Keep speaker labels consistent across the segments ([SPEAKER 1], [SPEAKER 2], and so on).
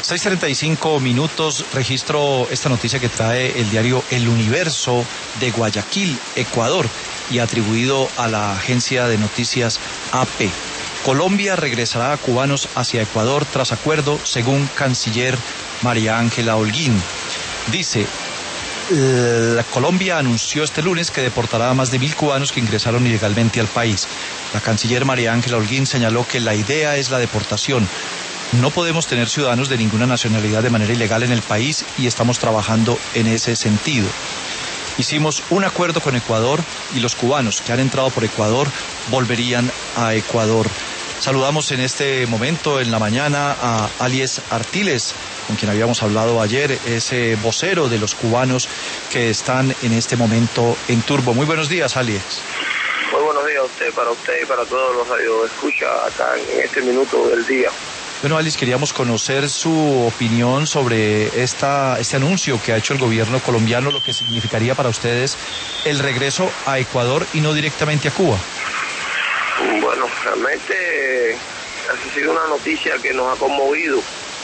[SPEAKER 1] 6:35, registro esta noticia que trae el diario El Universo de Guayaquil, Ecuador, y atribuido a la agencia de noticias AP. Colombia regresará a cubanos hacia Ecuador tras acuerdo, según canciller María Ángela Holguín. Dice, la Colombia anunció este lunes que deportará a más de 1.000 cubanos que ingresaron ilegalmente al país. La canciller María Ángela Holguín señaló que la idea es la deportación. No podemos tener ciudadanos de ninguna nacionalidad de manera ilegal en el país y estamos trabajando en ese sentido. Hicimos un acuerdo con Ecuador y los cubanos que han entrado por Ecuador volverían a Ecuador. Saludamos en este momento, en la mañana, a Alies Artiles, con quien habíamos hablado ayer, ese vocero de los cubanos que están en este momento en Turbo. Muy buenos días, Alies.
[SPEAKER 2] Muy buenos días a usted y para todos los radioescuchas acá en este minuto del día.
[SPEAKER 1] Bueno, Alice, queríamos conocer su opinión sobre este anuncio que ha hecho el gobierno colombiano, lo que significaría para ustedes el regreso a Ecuador y no directamente a Cuba.
[SPEAKER 2] Bueno, realmente ha sido una noticia que nos ha conmovido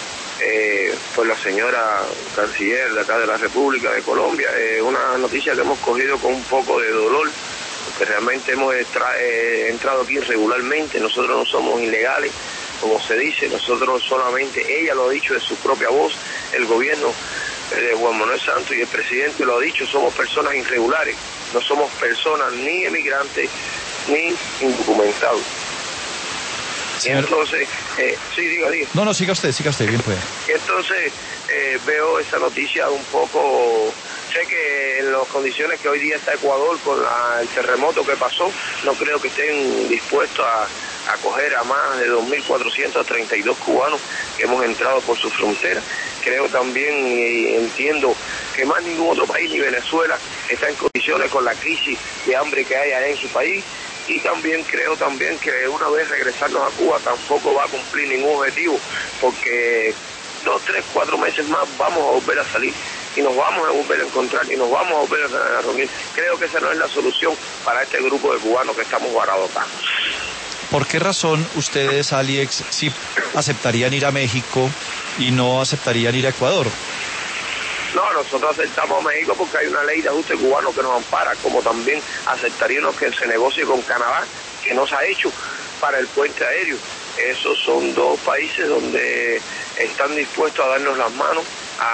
[SPEAKER 2] por la señora canciller de acá de la República de Colombia. Una noticia que hemos cogido con un poco de dolor, porque realmente hemos entrado aquí irregularmente. Nosotros no somos ilegales, como se dice, nosotros solamente, ella lo ha dicho de su propia voz, el gobierno de Juan Manuel Santos y el presidente lo ha dicho, somos personas irregulares, no somos personas ni emigrantes ni indocumentados.
[SPEAKER 1] Señor...
[SPEAKER 2] Entonces, sí, diga.
[SPEAKER 1] No, siga usted, bien puede.
[SPEAKER 2] Entonces, veo esa noticia un poco... Sé que en las condiciones que hoy día está Ecuador con el terremoto que pasó, no creo que estén dispuestos a acoger a más de 2.432 cubanos que hemos entrado por su frontera. Creo también y entiendo que más ningún otro país, ni Venezuela, está en condiciones con la crisis de hambre que hay allá en su país. Y también creo que una vez regresarnos a Cuba tampoco va a cumplir ningún objetivo, porque 2, 3, 4 meses más vamos a volver a salir y nos vamos a volver a encontrar y nos vamos a volver a reunir. Creo que esa no es la solución para este grupo de cubanos que estamos varados acá.
[SPEAKER 1] ¿Por qué razón ustedes, Alies, sí aceptarían ir a México y no aceptarían ir a Ecuador?
[SPEAKER 2] No, nosotros aceptamos a México porque hay una ley de ajuste cubano que nos ampara, como también aceptaríamos que se negocie con Canadá, que no se ha hecho para el puente aéreo. Esos son dos países donde están dispuestos a darnos las manos,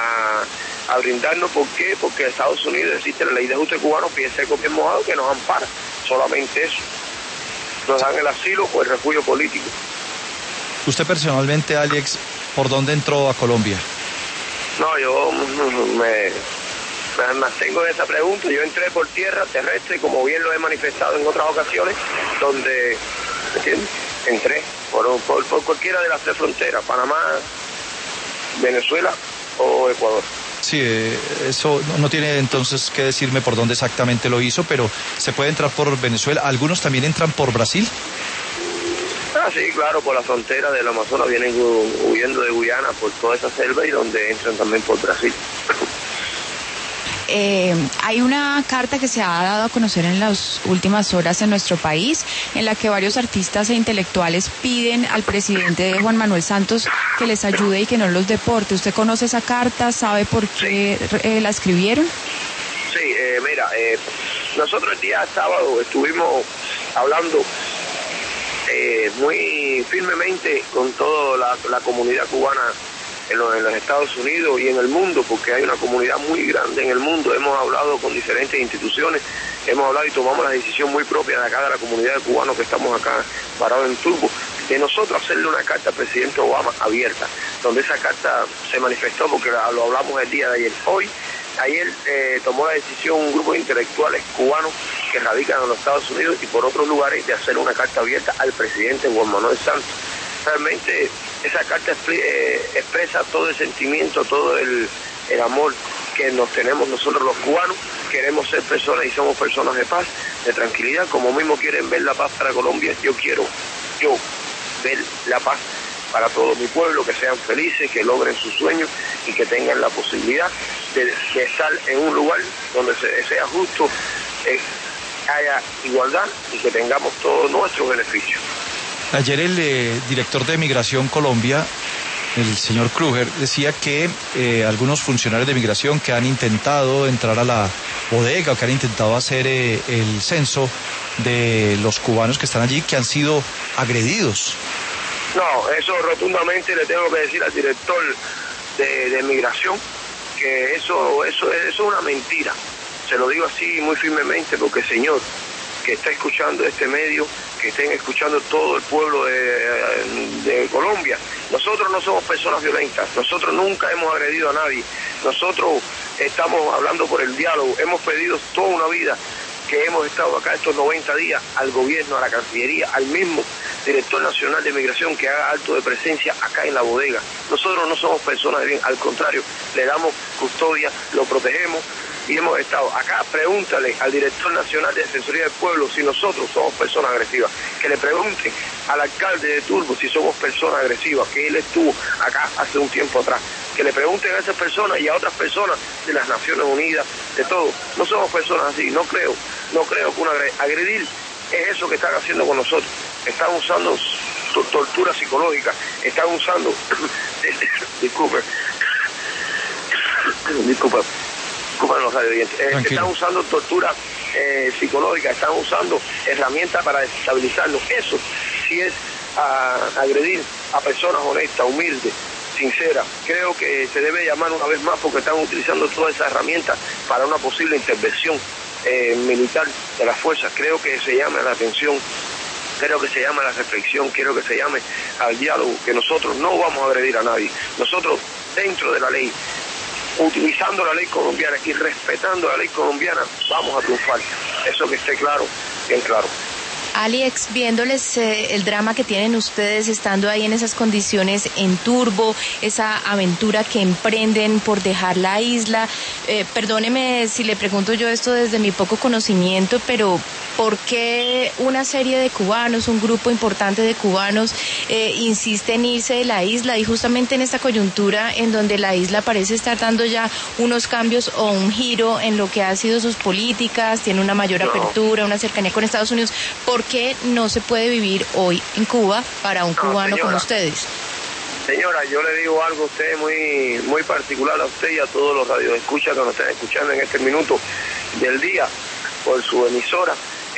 [SPEAKER 2] a brindarnos. ¿Por qué? Porque en Estados Unidos existe la ley de ajuste cubano, piensa el gobierno mojado, que nos ampara. Solamente eso. Nos dan el asilo o el refugio político.
[SPEAKER 1] Usted personalmente, Alies, ¿por dónde entró a Colombia?
[SPEAKER 2] No, yo me mantengo en esa pregunta. Yo entré por tierra terrestre, como bien lo he manifestado en otras ocasiones, donde, ¿entiendes? Entré por cualquiera de las 3 fronteras, Panamá, Venezuela o Ecuador.
[SPEAKER 1] Sí, eso no tiene entonces que decirme por dónde exactamente lo hizo, pero se puede entrar por Venezuela. ¿Algunos también entran por Brasil?
[SPEAKER 2] Sí, claro, por la frontera del Amazonas vienen huyendo de Guyana por toda esa selva y donde entran también por Brasil.
[SPEAKER 3] Hay una carta que se ha dado a conocer en las últimas horas en nuestro país, en la que varios artistas e intelectuales piden al presidente Juan Manuel Santos que les ayude y que no los deporte. ¿Usted conoce esa carta? ¿Sabe por qué la escribieron?
[SPEAKER 2] Sí, mira, nosotros el día sábado estuvimos hablando muy firmemente con toda la comunidad cubana en los Estados Unidos y en el mundo, porque hay una comunidad muy grande en el mundo. Hemos hablado con diferentes instituciones, hemos hablado y tomamos la decisión muy propia de acá de la comunidad de cubanos que estamos acá parados en Turbo, de nosotros hacerle una carta al presidente Obama abierta, donde esa carta se manifestó, porque lo hablamos el día de ayer. Ayer tomó la decisión un grupo de intelectuales cubanos que radican en los Estados Unidos y por otros lugares de hacer una carta abierta al presidente Juan Manuel Santos. Realmente esa carta expresa todo el sentimiento, todo el amor que nos tenemos nosotros los cubanos. Queremos ser personas y somos personas de paz, de tranquilidad, como mismo quieren ver la paz para Colombia. Yo quiero ver la paz para todo mi pueblo, que sean felices, que logren sus sueños y que tengan la posibilidad de estar en un lugar donde sea justo, haya igualdad y que tengamos todos nuestros beneficios.
[SPEAKER 1] Ayer el director de Migración Colombia el señor Kruger, decía que algunos funcionarios de migración que han intentado entrar a la bodega o que han intentado hacer el censo de los cubanos que están allí, que han sido agredidos.
[SPEAKER 2] No, eso rotundamente le tengo que decir al director de migración que eso es una mentira. Se lo digo así muy firmemente porque, señor, que está escuchando este medio, que estén escuchando todo el pueblo de Colombia, nosotros no somos personas violentas, nosotros nunca hemos agredido a nadie, nosotros estamos hablando por el diálogo, hemos pedido toda una vida que hemos estado acá estos 90 días al gobierno, a la Cancillería, al mismo director nacional de migración que haga acto de presencia acá en la bodega. Nosotros no somos personas de bien, al contrario, le damos custodia, lo protegemos y hemos estado acá. Pregúntale al director nacional de Defensoría del Pueblo si nosotros somos personas agresivas, que le pregunten al alcalde de Turbo si somos personas agresivas, que él estuvo acá hace un tiempo atrás, que le pregunten a esas personas y a otras personas de las Naciones Unidas, de todo. No somos personas así, no creo que agredir es eso que están haciendo con nosotros. Están usando tortura psicológica, están usando disculpa los radioyentes, están usando tortura psicológica, están usando herramientas para desestabilizarnos. Eso sí es agredir a personas honestas, humildes, sinceras. Creo que se debe llamar una vez más porque están utilizando todas esas herramientas para una posible intervención militar de las fuerzas. Creo que se llame a la atención, creo que se llame a la reflexión, quiero que se llame al diálogo, que nosotros no vamos a agredir a nadie. Nosotros, dentro de la ley, utilizando la ley colombiana y respetando la ley colombiana, vamos a triunfar. Eso que esté claro, bien claro.
[SPEAKER 3] Alex, viéndoles el drama que tienen ustedes estando ahí en esas condiciones en Turbo, esa aventura que emprenden por dejar la isla, perdóneme si le pregunto yo esto desde mi poco conocimiento, pero ¿por qué una serie de cubanos, un grupo importante de cubanos insiste en irse de la isla y justamente en esta coyuntura en donde la isla parece estar dando ya unos cambios o un giro en lo que ha sido sus políticas, tiene una mayor apertura, una cercanía con Estados Unidos? ¿Por qué no se puede vivir hoy en Cuba para un cubano, señora, como ustedes?
[SPEAKER 2] Señora, yo le digo algo a usted muy particular, a usted y a todos los radioescuchas que nos están escuchando en este minuto del día por su emisora.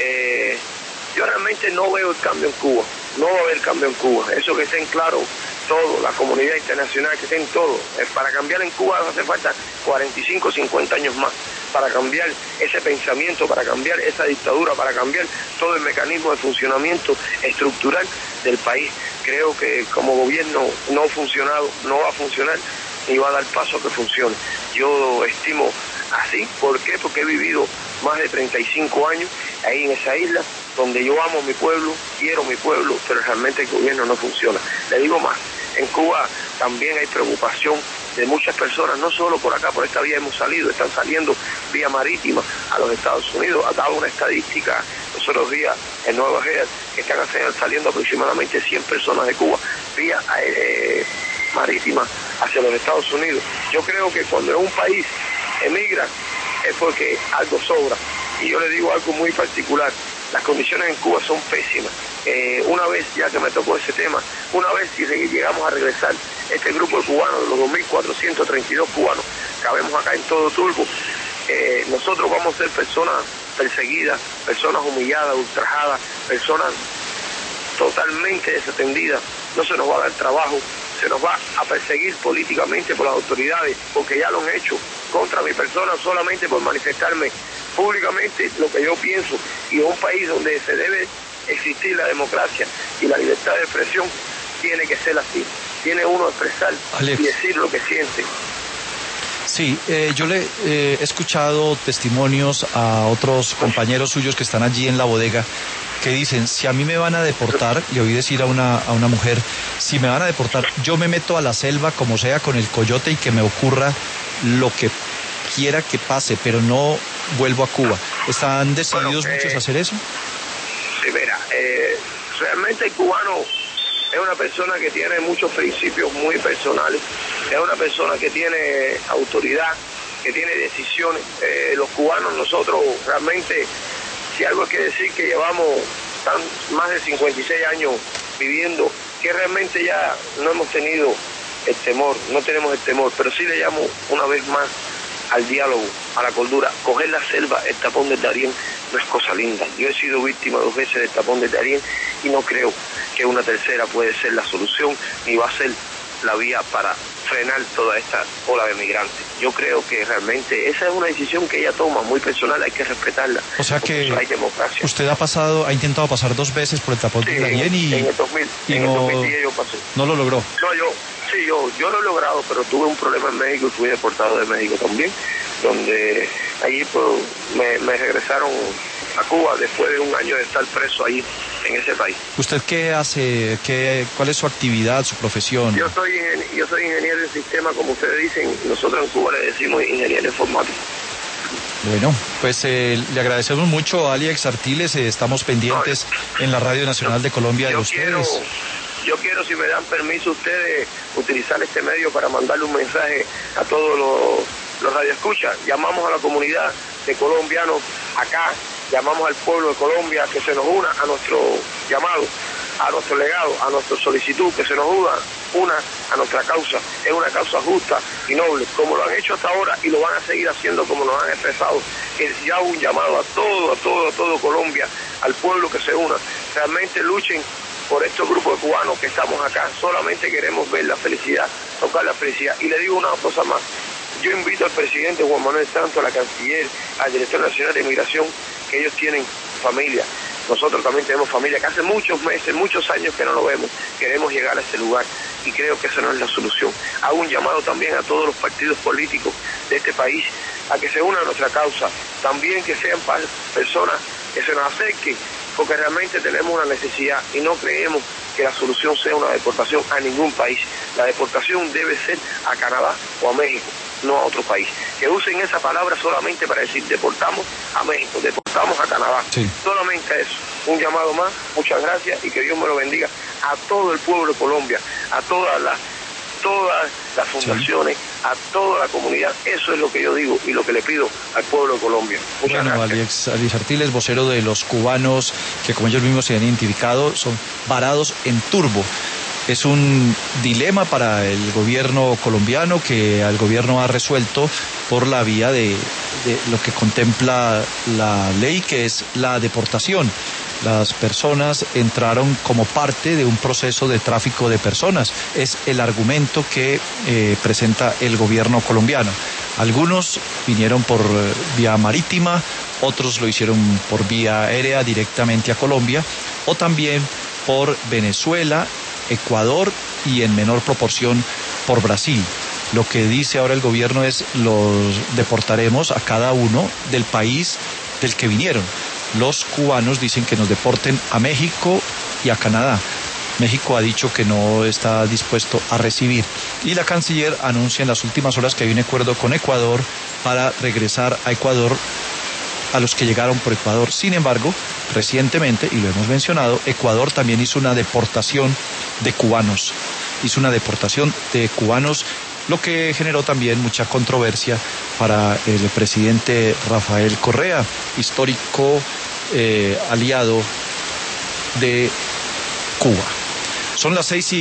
[SPEAKER 2] Yo realmente no veo el cambio en Cuba, no va a haber cambio en Cuba. Eso que estén claro todo, la comunidad internacional, que estén todo. Para cambiar en Cuba hace falta 45, 50 años más, para cambiar ese pensamiento, para cambiar esa dictadura, para cambiar todo el mecanismo de funcionamiento estructural del país. Creo que como gobierno no ha funcionado, no va a funcionar, ni va a dar paso a que funcione. Yo estimo así. ¿Por qué? Porque he vivido más de 35 años ahí en esa isla, donde yo amo mi pueblo, quiero mi pueblo, pero realmente el gobierno no funciona. Le digo más, en Cuba también hay preocupación de muchas personas, no solo por acá, por esta vía hemos salido, están saliendo vía marítima a los Estados Unidos. Ha dado una estadística los otros días en Nueva York que están saliendo aproximadamente 100 personas de Cuba vía marítima hacia los Estados Unidos. Yo creo que cuando un país emigra es porque algo sobra. Y yo le digo algo muy particular, las condiciones en Cuba son pésimas. Una vez, ya que me tocó ese tema, una vez si llegamos a regresar, este grupo de cubanos, de los 2.432 cubanos que habemos acá en todo Turbo, nosotros vamos a ser personas perseguidas, personas humilladas, ultrajadas, personas totalmente desatendidas. No se nos va a dar trabajo, se nos va a perseguir políticamente por las autoridades, porque ya lo han hecho contra mi persona solamente por manifestarme públicamente lo que yo pienso. Y en un país donde se debe existir la democracia y la libertad de expresión, tiene que ser así. Tiene uno que expresar, Alex, y decir lo que siente.
[SPEAKER 1] Sí, yo le he escuchado testimonios a otros compañeros suyos que están allí en la bodega que dicen, si a mí me van a deportar, le oí decir a una mujer, si me van a deportar, yo me meto a la selva como sea con el coyote y que me ocurra lo que quiera que pase, pero no vuelvo a Cuba. ¿Están decididos muchos a hacer eso?
[SPEAKER 2] Sí, mira, realmente el cubano es una persona que tiene muchos principios muy personales, es una persona que tiene autoridad, que tiene decisiones. Los cubanos, nosotros realmente, si algo hay que decir, que llevamos más de 56 años viviendo, que realmente ya no hemos tenido el temor, no tenemos el temor, pero sí le llamo una vez más al diálogo, a la cordura. Coger la selva, el tapón del Darién, no es cosa linda. Yo he sido víctima 2 veces del tapón del Darién y no creo que una tercera puede ser la solución, ni va a ser la vía para frenar toda esta ola de migrantes. Yo creo que realmente esa es una decisión que ella toma, muy personal, hay que respetarla.
[SPEAKER 1] O sea que
[SPEAKER 2] hay democracia.
[SPEAKER 1] Usted ha intentado pasar 2 veces por el tapón del Darién y
[SPEAKER 2] en el 2010 yo pasé.
[SPEAKER 1] No lo logró.
[SPEAKER 2] No, yo lo he logrado, pero tuve un problema en México y fui deportado de México también, donde allí pues, me regresaron a Cuba después de 1 año de estar preso ahí en ese país.
[SPEAKER 1] ¿Usted qué hace? ¿Cuál es su actividad, su profesión?
[SPEAKER 2] Yo soy ingeniero de sistema, como ustedes dicen, nosotros en Cuba le decimos ingeniero informático.
[SPEAKER 1] Bueno, pues le agradecemos mucho a Alex Artiles, estamos pendientes en la Radio Nacional de Colombia de ustedes.
[SPEAKER 2] Yo quiero, si me dan permiso ustedes, utilizar este medio para mandarle un mensaje a todos los radioescuchas. Llamamos a la comunidad de colombianos acá, llamamos al pueblo de Colombia que se nos una a nuestro llamado, a nuestro legado, a nuestra solicitud, que se nos una a nuestra causa. Es una causa justa y noble, como lo han hecho hasta ahora y lo van a seguir haciendo como nos han expresado. Es ya un llamado a todo Colombia, al pueblo que se una. Realmente luchen por estos grupos de cubanos que estamos acá. Solamente queremos ver la felicidad, tocar la felicidad. Y le digo una cosa más. Yo invito al presidente Juan Manuel Santos, a la canciller, al director nacional de Migración, que ellos tienen familia. Nosotros también tenemos familia, que hace muchos meses, muchos años que no lo vemos. Queremos llegar a ese lugar y creo que esa no es la solución. Hago un llamado también a todos los partidos políticos de este país a que se unan a nuestra causa. También que sean personas que se nos acerquen, porque realmente tenemos una necesidad y no creemos que la solución sea una deportación a ningún país. La deportación debe ser a Canadá o a México, no a otro país. Que usen esa palabra solamente para decir deportamos a México, deportamos a Canadá.
[SPEAKER 1] Sí.
[SPEAKER 2] Solamente eso. Un llamado más, muchas gracias y que Dios me lo bendiga a todo el pueblo de Colombia, a todas las fundaciones, a toda la comunidad. Eso es lo que yo digo y lo que le pido al pueblo de Colombia. Muchas gracias.
[SPEAKER 1] Alex Artiles, vocero de los cubanos que, como ellos mismos se han identificado, son varados en turbo. Es un dilema para el gobierno colombiano que el gobierno ha resuelto por la vía de lo que contempla la ley, que es la deportación. Las personas entraron como parte de un proceso de tráfico de personas. Es el argumento que presenta el gobierno colombiano. Algunos vinieron por vía marítima, otros lo hicieron por vía aérea directamente a Colombia, o también por Venezuela, Ecuador y en menor proporción por Brasil. Lo que dice ahora el gobierno es los deportaremos a cada uno del país del que vinieron. Los cubanos dicen que nos deporten a México y a Canadá. México ha dicho que no está dispuesto a recibir. Y la canciller anuncia en las últimas horas que hay un acuerdo con Ecuador para regresar a Ecuador a los que llegaron por Ecuador. Sin embargo, recientemente, y lo hemos mencionado, Ecuador también hizo una deportación de cubanos. Lo que generó también mucha controversia para el presidente Rafael Correa, histórico aliado de Cuba. Son las 6:00